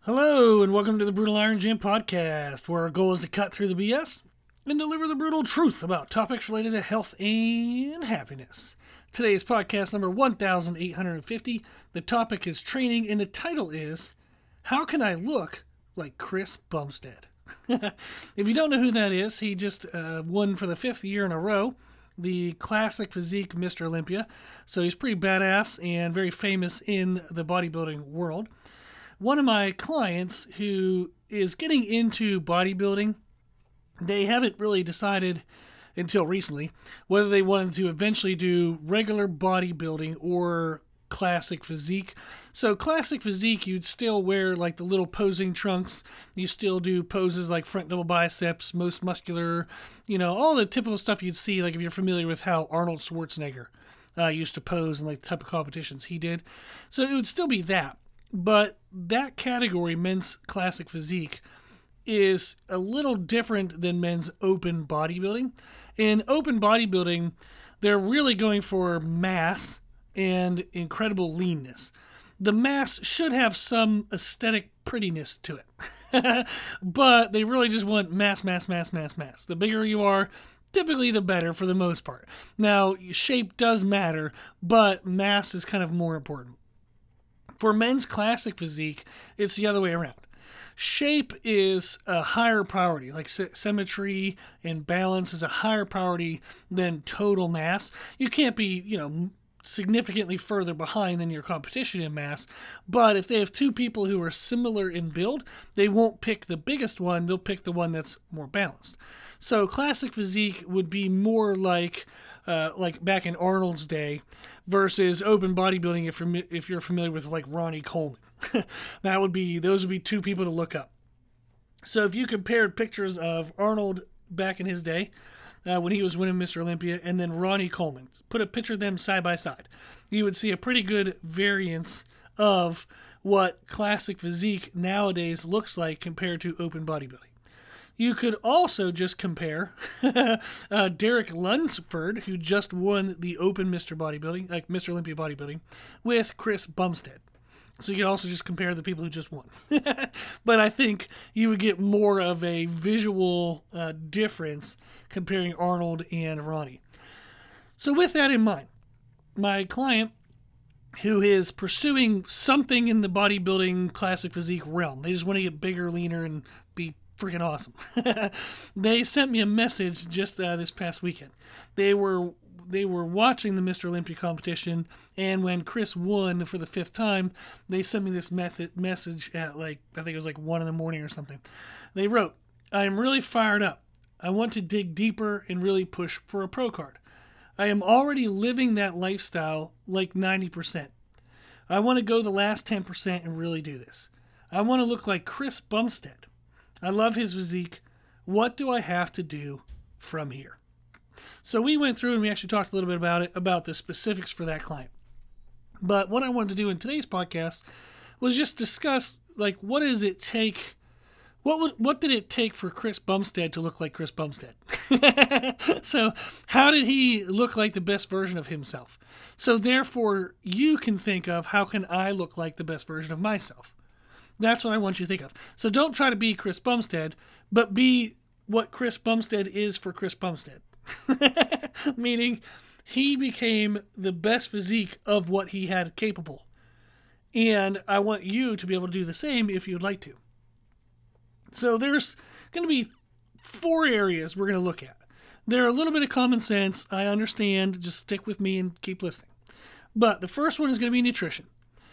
Hello, and welcome to the Brutal Iron Gym podcast, where our goal is to cut through the BS and deliver the brutal truth about topics related to health and happiness. Today's podcast number 1850. The topic is training, and the title is How Can I Look Like Chris Bumstead? If you don't know who that is, he just won for the fifth year in a row the classic physique Mr. Olympia. So he's pretty badass and very famous in the bodybuilding world. One of my clients who is getting into bodybuilding, they haven't really decided until recently whether they wanted to eventually do regular bodybuilding or classic physique. So classic physique, you'd still wear like the little posing trunks. You still do poses like front double biceps, most muscular, all the typical stuff you'd see, like if you're familiar with how Arnold Schwarzenegger used to pose and like the type of competitions he did. So it would still be that. But that category, men's classic physique, is a little different than men's open bodybuilding. In open bodybuilding, they're really going for mass and incredible leanness. The mass should have some aesthetic prettiness to it. But they really just want mass. The bigger you are, typically the better for the most part. Now, shape does matter, but mass is kind of more important. For men's classic physique, it's the other way around. Shape is a higher priority, like symmetry and balance is a higher priority than total mass. You can't be, significantly further behind than your competition in mass, but if they have two people who are similar in build, they won't pick the biggest one, they'll pick the one that's more balanced. So classic physique would be more like back in Arnold's day versus open bodybuilding if you're familiar with like Ronnie Coleman. Those would be two people to look up. So if you compared pictures of Arnold back in his day, when he was winning Mr. Olympia, and then Ronnie Coleman, put a picture of them side by side, you would see a pretty good variance of what classic physique nowadays looks like compared to open bodybuilding. You could also just compare Derek Lunsford, who just won the Open Mr. Bodybuilding, like Mr. Olympia Bodybuilding, with Chris Bumstead. So you could also just compare the people who just won. But I think you would get more of a visual difference comparing Arnold and Ronnie. So with that in mind, my client, who is pursuing something in the bodybuilding classic physique realm, they just want to get bigger, leaner, and be freaking awesome. They sent me a message just this past weekend. They were watching the Mr. Olympia competition, and when Chris won for the fifth time, they sent me this message at I think it was 1 a.m. or something. They wrote, "I am really fired up. I want to dig deeper and really push for a pro card. I am already living that lifestyle like 90%. I want to go the last 10% and really do this. I want to look like Chris Bumstead. I love his physique. What do I have to do from here?" So we went through and we actually talked a little bit about it, about the specifics for that client. But what I wanted to do in today's podcast was just discuss, what does it take? What did it take for Chris Bumstead to look like Chris Bumstead? So how did he look like the best version of himself? So therefore, you can think of, how can I look like the best version of myself? That's what I want you to think of. So don't try to be Chris Bumstead, but be what Chris Bumstead is for Chris Bumstead. Meaning, he became the best physique of what he had capable. And I want you to be able to do the same if you'd like to. So there's going to be 4 areas we're going to look at. They're a little bit of common sense. I understand. Just stick with me and keep listening. But the first one is going to be nutrition.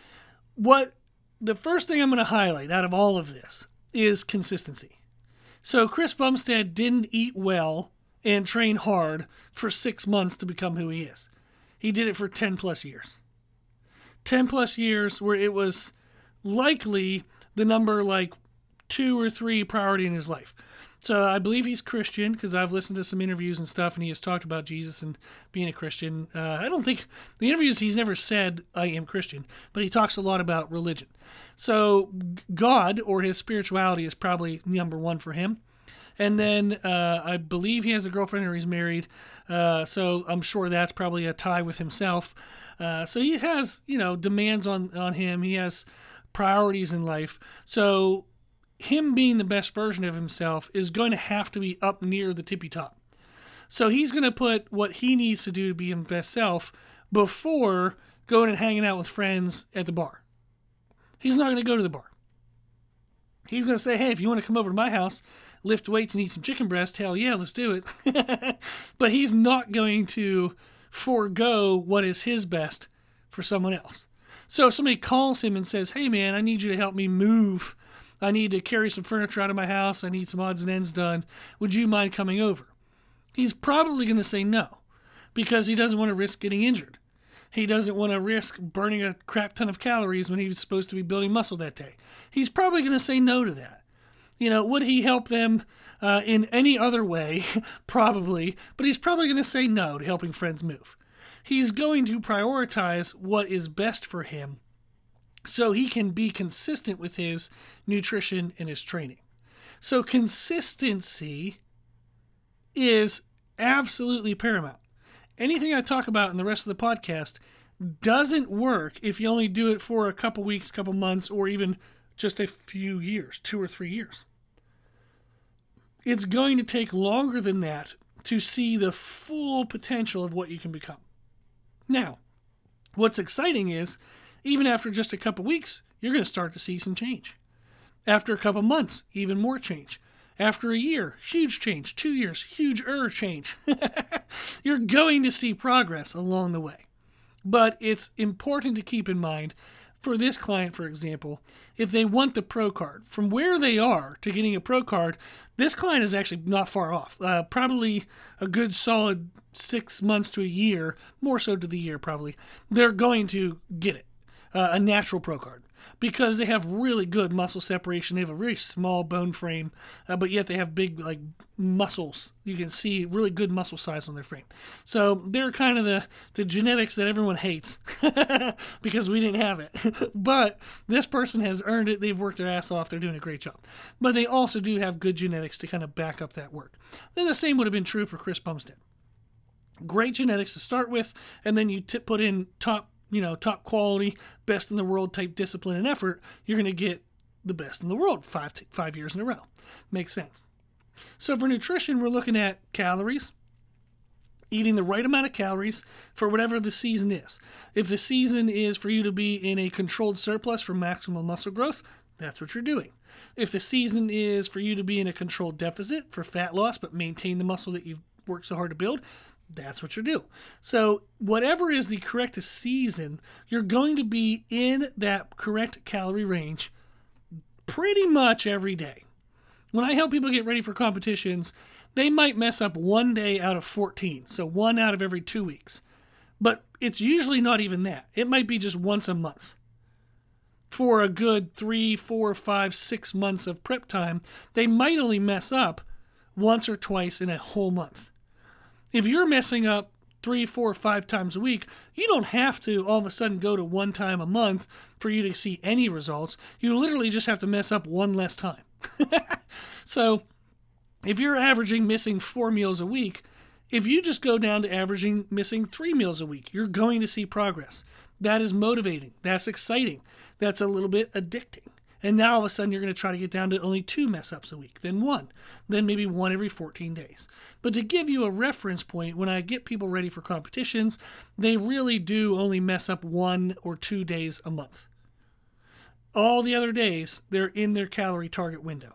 The first thing I'm going to highlight out of all of this is consistency. So Chris Bumstead didn't eat well and train hard for 6 months to become who he is. He did it for 10 plus years. 10 plus years where it was likely the number 2 or 3 priority in his life. So I believe he's Christian because I've listened to some interviews and stuff, and he has talked about Jesus and being a Christian. I don't think the interviews he's never said I am Christian, but he talks a lot about religion. So God or his spirituality is probably number 1 for him. And then I believe he has a girlfriend or he's married. So I'm sure that's probably a tie with himself. So he has, demands on him. He has priorities in life. So him being the best version of himself is going to have to be up near the tippy top. So he's going to put what he needs to do to be his best self before going and hanging out with friends at the bar. He's not going to go to the bar. He's going to say, hey, if you want to come over to my house, lift weights and eat some chicken breast, hell yeah, let's do it. But he's not going to forego what is his best for someone else. So if somebody calls him and says, hey man, I need you to help me move. I need to carry some furniture out of my house. I need some odds and ends done. Would you mind coming over? He's probably going to say no, because he doesn't want to risk getting injured. He doesn't want to risk burning a crap ton of calories when he was supposed to be building muscle that day. He's probably going to say no to that. Would he help them in any other way? Probably, but he's probably going to say no to helping friends move. He's going to prioritize what is best for him so he can be consistent with his nutrition and his training. So consistency is absolutely paramount. Anything I talk about in the rest of the podcast doesn't work if you only do it for a couple weeks, couple months, or even just a few years, 2 or 3 years. It's going to take longer than that to see the full potential of what you can become. Now, what's exciting is, even after just a couple weeks, you're going to start to see some change. After a couple months, even more change. After a year, huge change. 2 years, huge change. You're going to see progress along the way. But it's important to keep in mind, for this client, for example, if they want the pro card, from where they are to getting a pro card, this client is actually not far off. Probably a good solid 6 months to a year, more so to the year probably, they're going to get it, a natural pro card. Because they have really good muscle separation. They have a very small bone frame, but yet they have big muscles. You can see really good muscle size on their frame. So they're kind of the genetics that everyone hates because we didn't have it. But this person has earned it. They've worked their ass off. They're doing a great job. But they also do have good genetics to kind of back up that work. Then the same would have been true for Chris Bumstead. Great genetics to start with, and then you put in top quality, best in the world type discipline and effort, you're going to get the best in the world 5 years in a row. Makes sense. So for nutrition, we're looking at calories, eating the right amount of calories for whatever the season is. If the season is for you to be in a controlled surplus for maximum muscle growth, that's what you're doing. If the season is for you to be in a controlled deficit for fat loss but maintain the muscle that you've worked so hard to build, that's what you do. So whatever is the correct season, you're going to be in that correct calorie range pretty much every day. When I help people get ready for competitions, they might mess up 1 day out of 14, so 1 out of every 2 weeks. But it's usually not even that. It might be just once a month. For a good 3, 4, 5, 6 months of prep time, they might only mess up once or twice in a whole month. If you're messing up 3, 4, 5 times a week, you don't have to all of a sudden go to 1 time a month for you to see any results. You literally just have to mess up 1 less time. So if you're averaging missing 4 meals a week, if you just go down to averaging missing 3 meals a week, you're going to see progress. That is motivating. That's exciting. That's a little bit addicting. And now all of a sudden you're going to try to get down to only 2 mess-ups a week, then 1, then maybe 1 every 14 days. But to give you a reference point, when I get people ready for competitions, they really do only mess up 1 or 2 days a month. All the other days, they're in their calorie target window.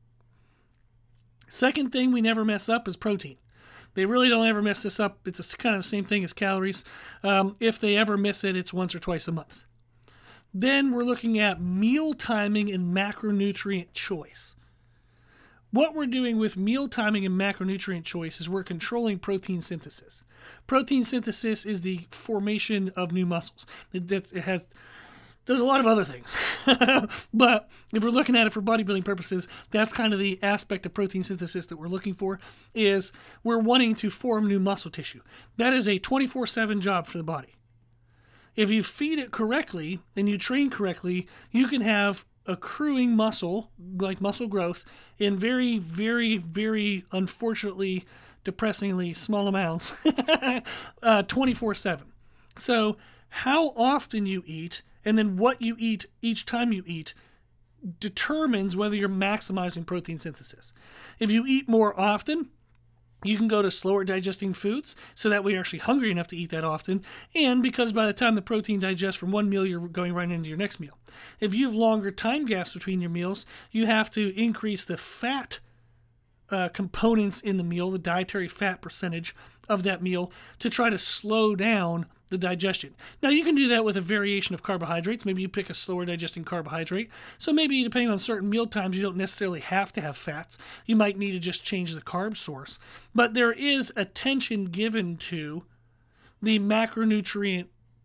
Second thing we never mess up is protein. They really don't ever mess this up. It's kind of the same thing as calories. If they ever miss it, it's once or twice a month. Then we're looking at meal timing and macronutrient choice. What we're doing with meal timing and macronutrient choice is we're controlling protein synthesis. Protein synthesis is the formation of new muscles. There's a lot of other things. But if we're looking at it for bodybuilding purposes, that's kind of the aspect of protein synthesis that we're looking for, is we're wanting to form new muscle tissue. That is a 24/7 job for the body. If you feed it correctly and you train correctly, you can have accruing muscle, like muscle growth, in very, very, very, unfortunately, depressingly small amounts, 24/7. So how often you eat And then what you eat each time you eat determines whether you're maximizing protein synthesis. If you eat more often, you can go to slower digesting foods, so that way you're actually hungry enough to eat that often, and because by the time the protein digests from one meal, you're going right into your next meal. If you have longer time gaps between your meals, you have to increase the fat components in the meal, the dietary fat percentage of that meal, to try to slow down the digestion. Now, you can do that with a variation of carbohydrates. Maybe you pick a slower digesting carbohydrate. So maybe depending on certain meal times, you don't necessarily have to have fats. You might need to just change the carb source. But there is attention given to the macronutrient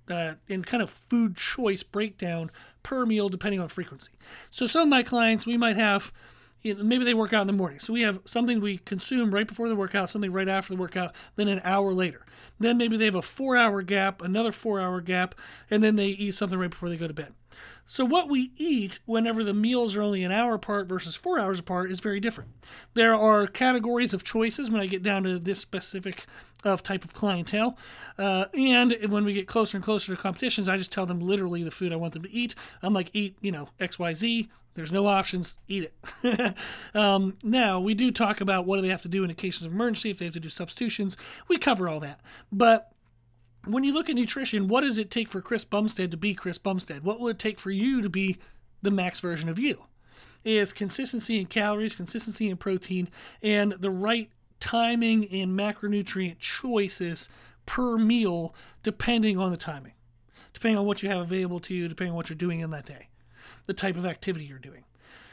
and kind of food choice breakdown per meal depending on frequency. So some of my clients, we might have, maybe they work out in the morning. So we have something we consume right before the workout, something right after the workout, then an hour later. Then maybe they have a 4-hour gap, another 4-hour gap, and then they eat something right before they go to bed. So what we eat whenever the meals are only an hour apart versus 4 hours apart is very different. There are categories of choices when I get down to this specific type of clientele. And when we get closer and closer to competitions, I just tell them literally the food I want them to eat. I'm like, eat, XYZ. There's no options. Eat it. Now, we do talk about what do they have to do in cases of emergency, if they have to do substitutions. We cover all that. But when you look at nutrition, what does it take for Chris Bumstead to be Chris Bumstead? What will it take for you to be the max version of you? Is consistency in calories, consistency in protein, and the right timing and macronutrient choices per meal depending on the timing, depending on what you have available to you, depending on what you're doing in that day, the type of activity you're doing.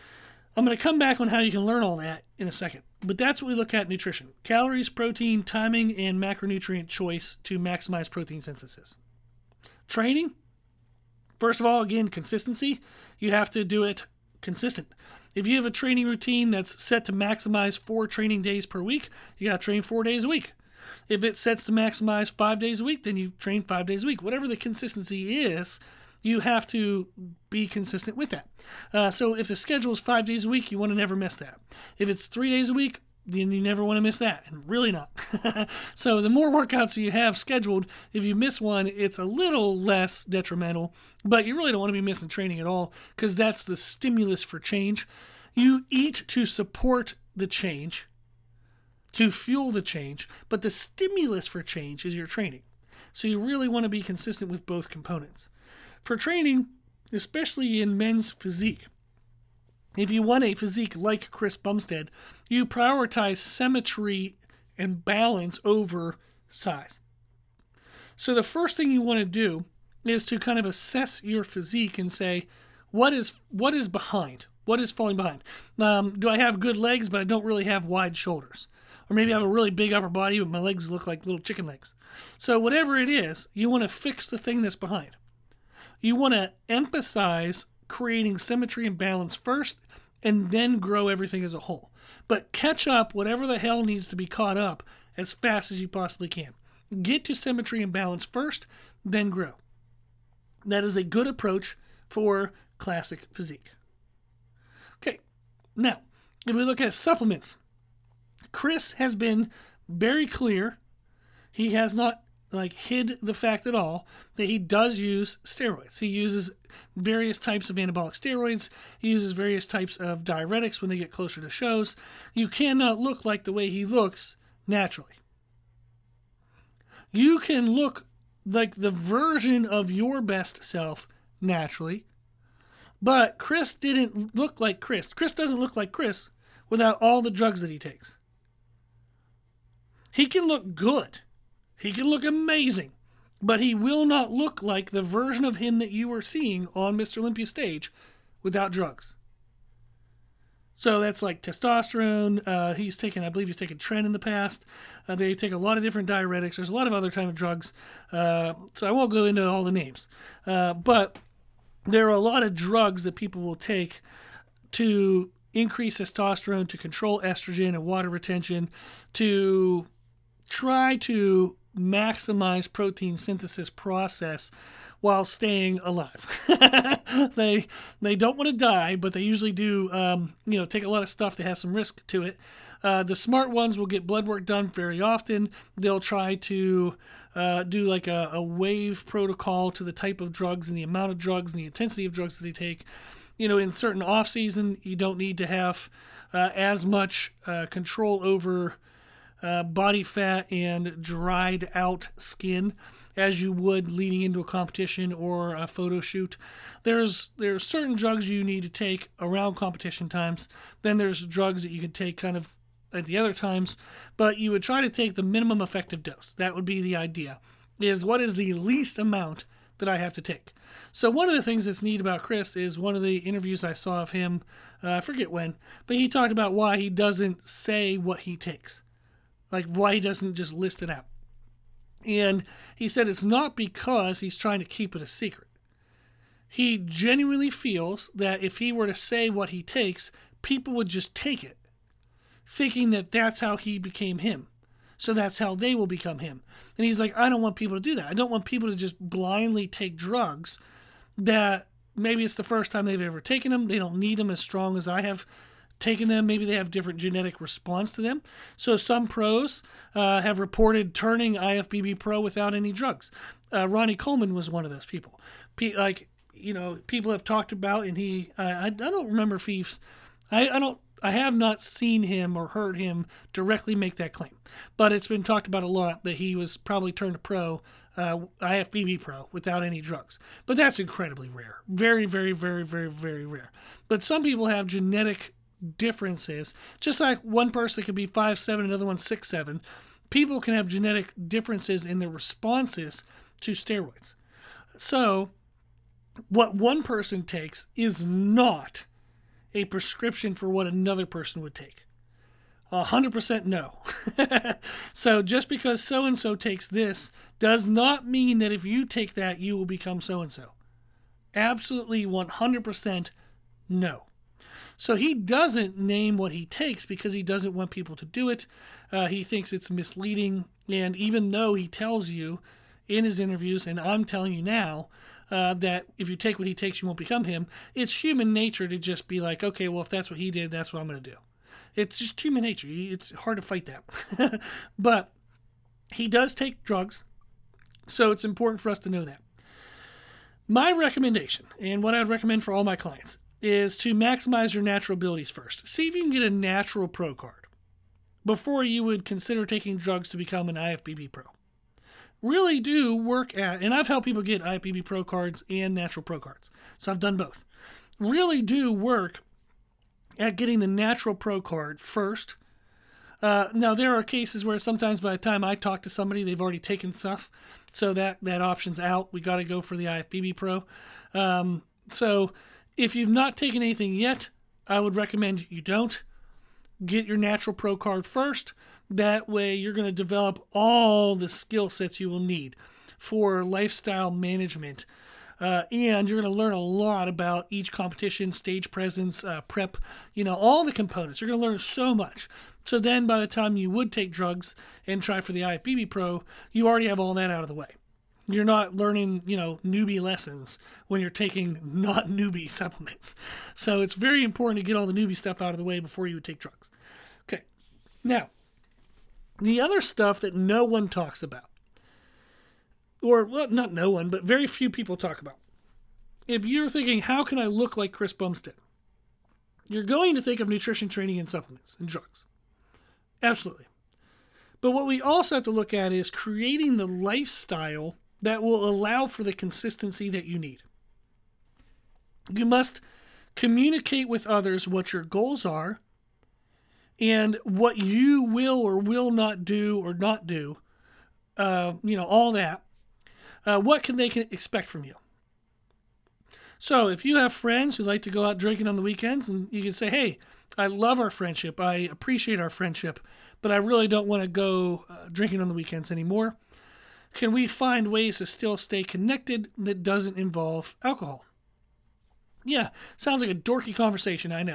I'm going to come back on how you can learn all that in a second, but that's what we look at nutrition: calories, protein, timing, and macronutrient choice to maximize protein synthesis. Training, first of all, again, consistency. You have to do it consistent. If you have a training routine that's set to maximize 4 training days per week, you got to train 4 days a week. If it sets to maximize 5 days a week, then you train 5 days a week. Whatever the consistency is, you have to be consistent with that. So if the schedule is 5 days a week, you want to never miss that. If it's 3 days a week, then you never want to miss that, and really not. So the more workouts you have scheduled, if you miss one, it's a little less detrimental, but you really don't want to be missing training at all, because that's the stimulus for change. You eat to support the change, to fuel the change, but the stimulus for change is your training. So you really want to be consistent with both components. For training, especially in men's physique, if you want a physique like Chris Bumstead, you prioritize symmetry and balance over size. So the first thing you want to do is to kind of assess your physique and say, what is behind? What is falling behind? Do I have good legs, but I don't really have wide shoulders? Or maybe I have a really big upper body, but my legs look like little chicken legs. So whatever it is, you want to fix the thing that's behind. You want to emphasize creating symmetry and balance first, and then grow everything as a whole. But catch up whatever the hell needs to be caught up as fast as you possibly can. Get to symmetry and balance first, then grow. That is a good approach for classic physique. Okay, now, if we look at supplements, Chris has been very clear. He has not hid the fact at all that he does use steroids. He uses various types of anabolic steroids. He uses various types of diuretics when they get closer to shows. You cannot look like the way he looks naturally. You can look like the version of your best self naturally, but Chris didn't look like Chris. Chris doesn't look like Chris without all the drugs that he takes. He can look good. He can look amazing, but he will not look like the version of him that you are seeing on Mr. Olympia stage without drugs. So that's like testosterone. I believe he's taken Tren in the past. They take a lot of different diuretics. There's a lot of other type of drugs. So I won't go into all the names. But there are a lot of drugs that people will take to increase testosterone, to control estrogen and water retention, to try to maximize protein synthesis process while staying alive. They don't want to die, but they usually do, take a lot of stuff that has some risk to it. The smart ones will get blood work done very often. They'll try to do like a wave protocol to the type of drugs and the amount of drugs and the intensity of drugs that they take. In certain off season, you don't need to have as much control over body fat and dried out skin as you would leading into a competition or a photo shoot. There's certain drugs you need to take around competition times. Then there's drugs that you can take kind of at the other times, but you would try to take the minimum effective dose. That would be the idea, is what is the least amount that I have to take. So one of the things that's neat about Chris is one of the interviews I saw of him, I forget when, but he talked about why he doesn't say what he takes. Like why he doesn't just list it out. And he said it's not because he's trying to keep it a secret. He genuinely feels that if he were to say what he takes, people would just take it, thinking that that's how he became him. So that's how they will become him. And he's like, I don't want people to do that. I don't want people to just blindly take drugs that maybe it's the first time they've ever taken them. They don't need them as strong as I have taken them. Maybe they have different genetic response to them. So some pros have reported turning IFBB pro without any drugs. Ronnie Coleman was one of those people. People have talked about, and I don't remember if I have not seen him or heard him directly make that claim, but it's been talked about a lot that he was probably turned pro, IFBB pro, without any drugs. But that's incredibly rare. Very, very, very, very, very rare. But some people have genetic differences, just like one person could be 5'7", another one 6'7". People can have genetic differences in their responses to steroids. So what one person takes is not a prescription for what another person would take. 100% no. So just because so-and-so takes this does not mean that if you take that, you will become so-and-so. Absolutely 100% no. So he doesn't name what he takes because he doesn't want people to do it. He thinks it's misleading. And even though he tells you in his interviews, and I'm telling you now, that if you take what he takes, you won't become him, it's human nature to just be like, okay, well, if that's what he did, that's what I'm going to do. It's just human nature. It's hard to fight that. But he does take drugs, so it's important for us to know that. My recommendation, and what I'd recommend for all my clients, is to maximize your natural abilities first. See if you can get a natural pro card before you would consider taking drugs to become an IFBB pro. Really do work at, and I've helped people get IFBB pro cards and natural pro cards, so I've done both. Really do work at getting the natural pro card first. Now, there are cases where sometimes by the time I talk to somebody, they've already taken stuff, so that option's out. We got to go for the IFBB pro. So if you've not taken anything yet, I would recommend you don't. Get your natural pro card first. That way you're going to develop all the skill sets you will need for lifestyle management. And you're going to learn a lot about each competition, stage presence, prep, all the components. You're going to learn so much. So then by the time you would take drugs and try for the IFBB pro, you already have all that out of the way. You're not learning, newbie lessons when you're taking not newbie supplements. So it's very important to get all the newbie stuff out of the way before you would take drugs. Okay. Now, the other stuff that no one talks about, or well, not no one, but very few people talk about. If you're thinking, how can I look like Chris Bumstead? You're going to think of nutrition, training, and supplements and drugs. Absolutely. But what we also have to look at is creating the lifestyle that will allow for the consistency that you need. You must communicate with others what your goals are and what you will or will not do or not do. All that. What can they expect from you? So if you have friends who like to go out drinking on the weekends, and you can say, hey, I love our friendship. I appreciate our friendship, but I really don't want to go drinking on the weekends anymore. Can we find ways to still stay connected that doesn't involve alcohol? Yeah, sounds like a dorky conversation, I know.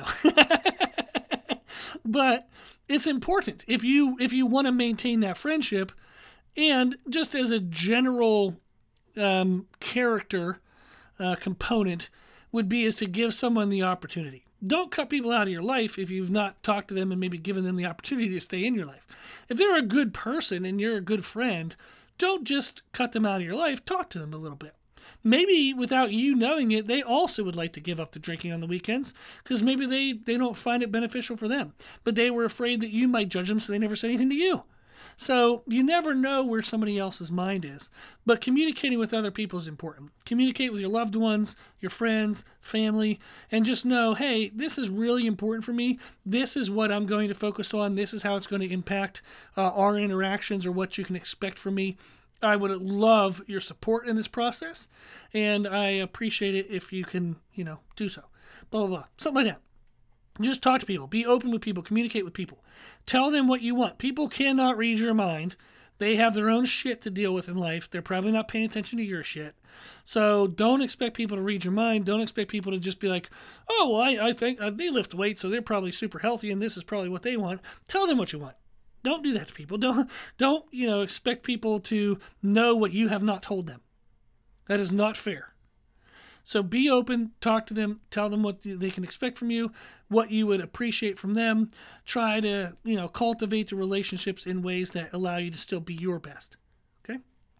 But it's important if you want to maintain that friendship. And just as a general character component would be is to give someone the opportunity. Don't cut people out of your life if you've not talked to them and maybe given them the opportunity to stay in your life. If they're a good person and you're a good friend, don't just cut them out of your life. Talk to them a little bit. Maybe without you knowing it, they also would like to give up the drinking on the weekends because maybe they don't find it beneficial for them. But they were afraid that you might judge them, so they never said anything to you. So you never know where somebody else's mind is. But communicating with other people is important. Communicate with your loved ones, your friends, family, and just know, hey, this is really important for me. This is what I'm going to focus on. This is how it's going to impact our interactions or what you can expect from me. I would love your support in this process, and I appreciate it if you can, do so. Blah, blah, blah. Something like that. Just talk to people. Be open with people. Communicate with people. Tell them what you want. People cannot read your mind. They have their own shit to deal with in life. They're probably not paying attention to your shit. So don't expect people to read your mind. Don't expect people to just be like, oh, well, I think they lift weights, so they're probably super healthy, and this is probably what they want. Tell them what you want. Don't do that to people. Don't expect people to know what you have not told them. That is not fair. So be open, talk to them, tell them what they can expect from you, what you would appreciate from them. Try to, cultivate the relationships in ways that allow you to still be your best. Okay?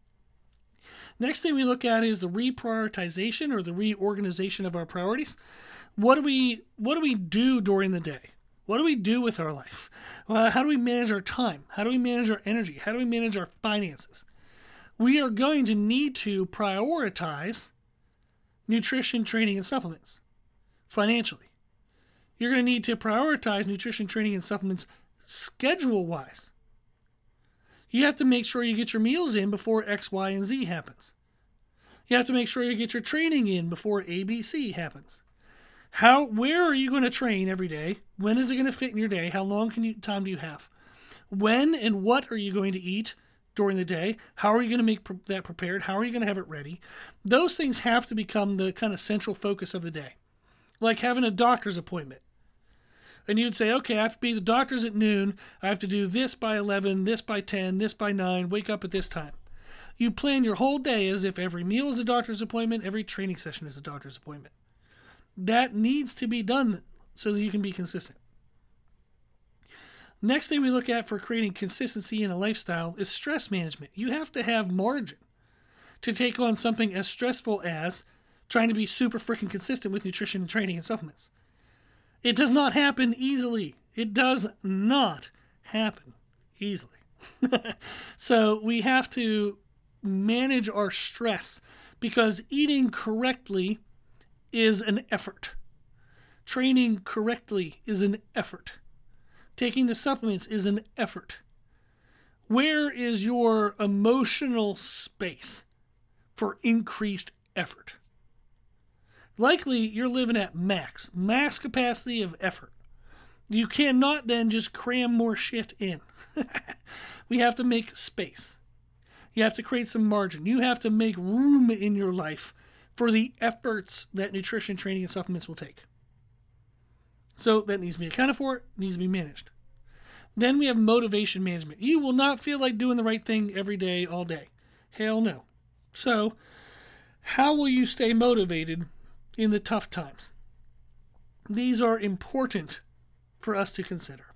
Next thing we look at is the reprioritization or the reorganization of our priorities. What do we do during the day? What do we do with our life? How do we manage our time? How do we manage our energy? How do we manage our finances? We are going to need to prioritize nutrition, training, and supplements financially. You're going to need to prioritize nutrition, training, and supplements schedule-wise. You have to make sure you get your meals in before X, Y, and Z happens. You have to make sure you get your training in before ABC happens. Where are you going to train every day? When is it going to fit in your day? How long time do you have? When and what are you going to eat during the day? How are you going to make that prepared? How are you going to have it ready? Those things have to become the kind of central focus of the day. Like having a doctor's appointment. And you'd say, okay, I have to be at the doctor's at noon. I have to do this by 11, this by 10, this by 9, wake up at this time. You plan your whole day as if every meal is a doctor's appointment, every training session is a doctor's appointment. That needs to be done so that you can be consistent. Next thing we look at for creating consistency in a lifestyle is stress management. You have to have margin to take on something as stressful as trying to be super freaking consistent with nutrition and training and supplements. It does not happen easily. It does not happen easily. So we have to manage our stress because eating correctly is an effort. Training correctly is an effort. Taking the supplements is an effort. Where is your emotional space for increased effort? Likely you're living at max capacity of effort. You cannot then just cram more shit in. We have to make space. You have to create some margin. You have to make room in your life for the efforts that nutrition, training, and supplements will take. So that needs to be accounted for, needs to be managed. Then we have motivation management. You will not feel like doing the right thing every day, all day. Hell no. So how will you stay motivated in the tough times? These are important for us to consider.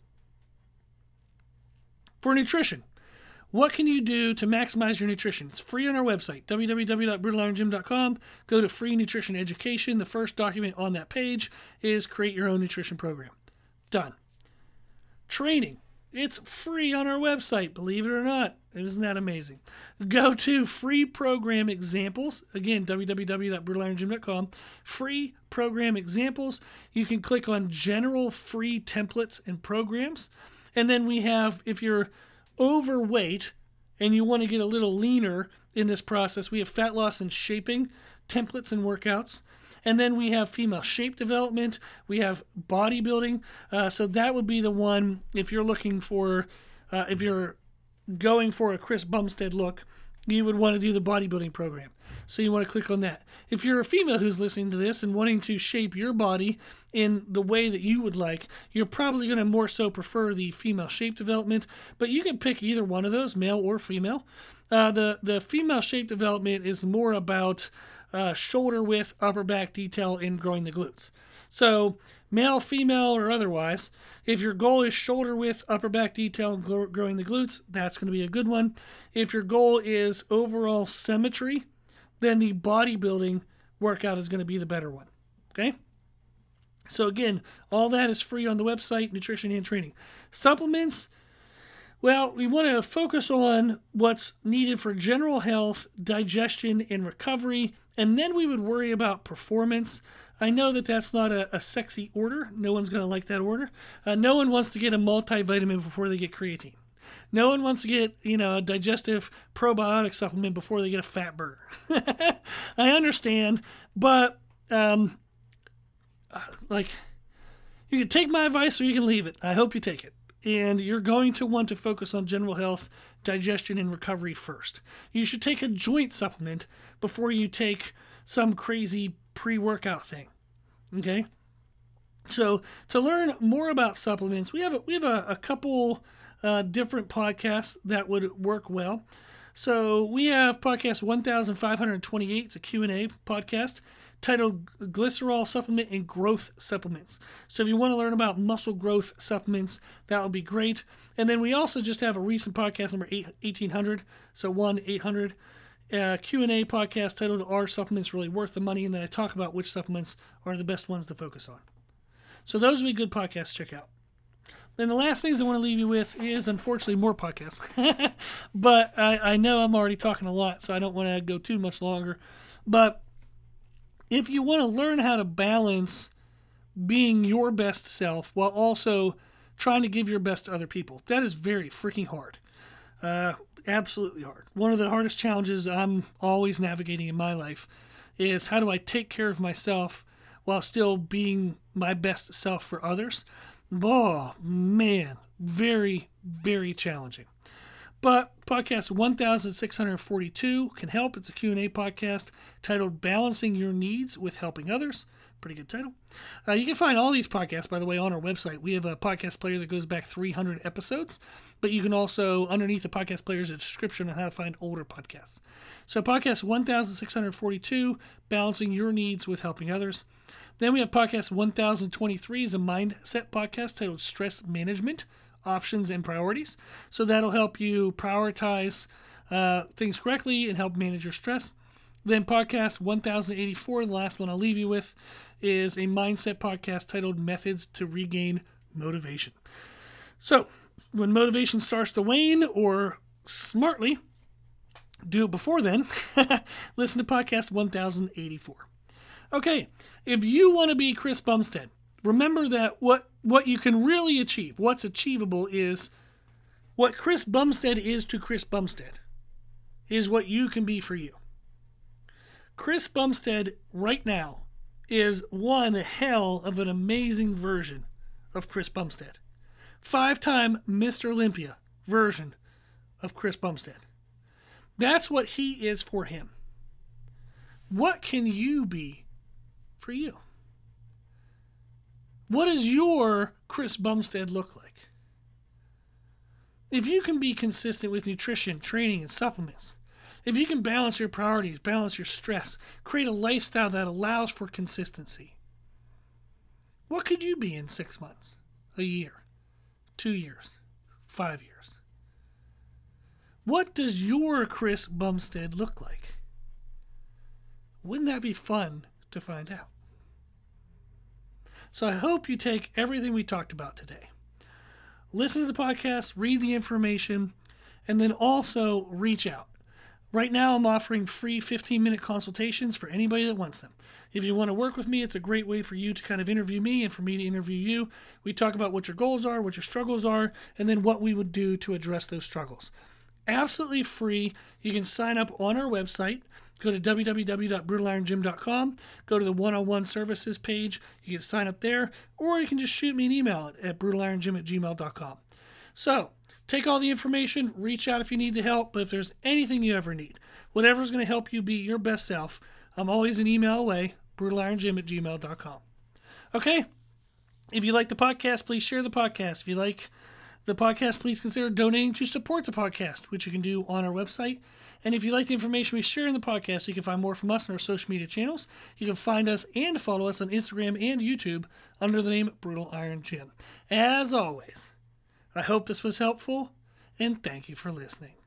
For nutrition, what can you do to maximize your nutrition? It's free on our website, www.brutalirongym.com. Go to free nutrition education. The first document on that page is create your own nutrition program. Done. Training. It's free on our website, believe it or not. Isn't that amazing? Go to free program examples. Again, www.brutalirongym.com. Free program examples. You can click on general free templates and programs. And then we have, if you're overweight and you want to get a little leaner in this process, we have fat loss and shaping templates and workouts. And then we have female shape development. We have bodybuilding. So that would be the one if you're looking for, if you're going for a Chris Bumstead look, you would want to do the bodybuilding program. So you want to click on that. If you're a female who's listening to this and wanting to shape your body in the way that you would like, you're probably going to more so prefer the female shape development, but you can pick either one of those, male or female. The female shape development is more about shoulder width, upper back detail, and growing the glutes. So male, female, or otherwise, if your goal is shoulder width, upper back detail, and growing the glutes, that's going to be a good one. If your goal is overall symmetry, then the bodybuilding workout is going to be the better one. Okay? So again, all that is free on the website, Nutrition and Training. Supplements, well, we want to focus on what's needed for general health, digestion, and recovery, and then we would worry about performance. I know that that's not a sexy order. No one's going to like that order. No one wants to get a multivitamin before they get creatine. No one wants to get, a digestive probiotic supplement before they get a fat burner. I understand, but you can take my advice or you can leave it. I hope you take it. And you're going to want to focus on general health, digestion, and recovery first. You should take a joint supplement before you take some crazy pre-workout thing. Okay? So to learn more about supplements, we have a couple different podcasts that would work well. So we have podcast 1528. It's a Q&A podcast titled Glycerol Supplement and Growth Supplements. So if you want to learn about muscle growth supplements, that would be great. And then we also just have a recent podcast, number 1800, so 1-800, Q&A podcast titled Are Supplements Really Worth the Money? And then I talk about which supplements are the best ones to focus on. So those would be good podcasts to check out. Then the last things I want to leave you with is, unfortunately, more podcasts. But I know I'm already talking a lot, so I don't want to go too much longer. But if you want to learn how to balance being your best self while also trying to give your best to other people, that is very freaking hard. Absolutely hard. One of the hardest challenges I'm always navigating in my life is how do I take care of myself while still being my best self for others? Oh, man. Very, very challenging. But podcast 1642 can help. It's a Q&A podcast titled Balancing Your Needs with Helping Others. Pretty good title. You can find all these podcasts, by the way, on our website. We have a podcast player that goes back 300 episodes, but you can also, underneath the podcast player, is a description on how to find older podcasts. So podcast 1642, Balancing Your Needs with Helping Others. Then we have podcast 1023, is a mindset podcast titled Stress Management, Options and Priorities. So that'll help you prioritize things correctly and help manage your stress. Then podcast 1084, the last one I'll leave you with, is a mindset podcast titled Methods to Regain Motivation. So when motivation starts to wane, or smartly, do it before then, listen to podcast 1084. Okay, if you want to be Chris Bumstead, remember that what you can really achieve, what's achievable, is what Chris Bumstead is to Chris Bumstead is what you can be for you. Chris Bumstead right now is one hell of an amazing version of Chris Bumstead. 5-time Mr. Olympia version of Chris Bumstead. That's what he is for him. What can you be for you? What does your Chris Bumstead look like? If you can be consistent with nutrition, training, and supplements, if you can balance your priorities, balance your stress, create a lifestyle that allows for consistency, what could you be in 6 months, a year, 2 years, 5 years? What does your Chris Bumstead look like? Wouldn't that be fun to find out? So I hope you take everything we talked about today. Listen to the podcast, read the information, and then also reach out. Right now, I'm offering free 15-minute consultations for anybody that wants them. If you want to work with me, it's a great way for you to kind of interview me and for me to interview you. We talk about what your goals are, what your struggles are, and then what we would do to address those struggles. Absolutely free. You can sign up on our website. Go to www.brutalirongym.com. Go to the one-on-one services page. You can sign up there, or you can just shoot me an email at brutalirongym@gmail.com. So, take all the information, reach out if you need the help, but if there's anything you ever need, whatever's going to help you be your best self, I'm always an email away, brutalirongym@gmail.com. Okay? If you like the podcast, please share the podcast. If you like the podcast, please consider donating to support the podcast, which you can do on our website. And if you like the information we share in the podcast, you can find more from us on our social media channels. You can find us and follow us on Instagram and YouTube under the name Brutal Iron Gym. As always, I hope this was helpful, and thank you for listening.